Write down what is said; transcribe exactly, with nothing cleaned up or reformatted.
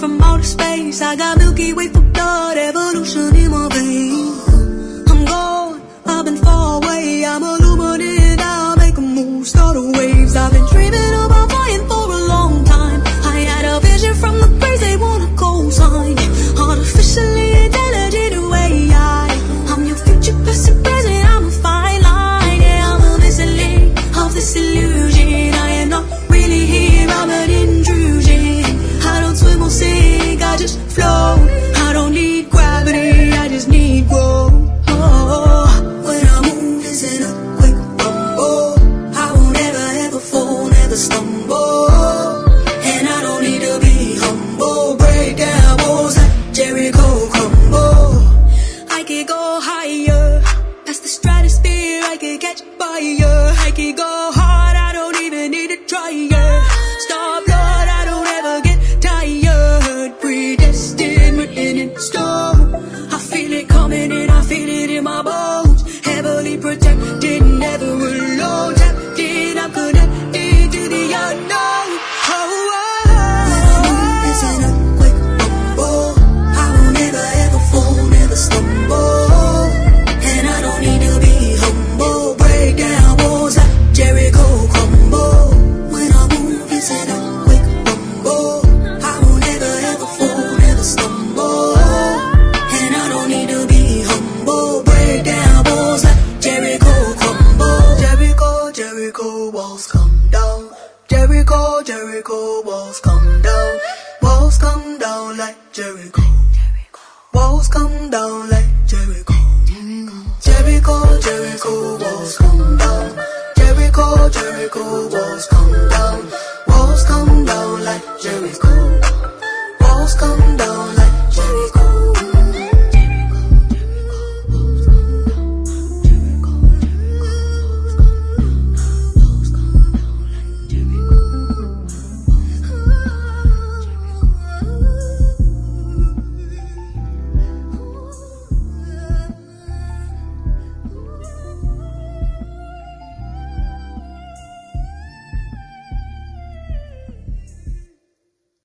from outer space. I got Milky Way for blood, evolution in my veins. I'm gone, I've been far away. I'm illuminated, I'll make a move, start a waves. I've been dreaming about flying for a long time. I had a vision from the grace, they want a cosign. Artificially intelligent way, I I'm your future, past and present, I'm a fine line. Yeah, I'm a missile of this illusion. I am not really here, I'm an intrusion. I don't swim or sink, I just float. I don't need gravity, I just need growth. Oh, when I move, it's in a quick rumble. I won't ever, ever fall, never stumble. And I don't need to be humble. Break down walls like Jericho crumble. I could go higher, past the stratosphere, I could catch fire. I could go hard, I don't even need to try. Star blood, I don't ever get tired. Predestined, written in stone. I feel it coming in, I feel it in my bones. Heavily protected, never alone. Tapped in, I'm connected to the unknown. Oh, oh, oh. It's in a quick rumble. I won't ever, ever fall, never stumble. And I don't need to be humble. Break down walls like Jericho crumble. When I move, it's in a quick rumble. I won't ever, ever fall, never stumble. And I don't need to be humble. Break down walls like Jericho crumble. Jericho, Jericho, walls come down. Jericho, Jericho, walls come down. Walls come down like Jericho. Walls come down like Jericho. Jericho, Jericho, walls come down. Jericho, Jericho, walls come down. Walls come down like Jericho.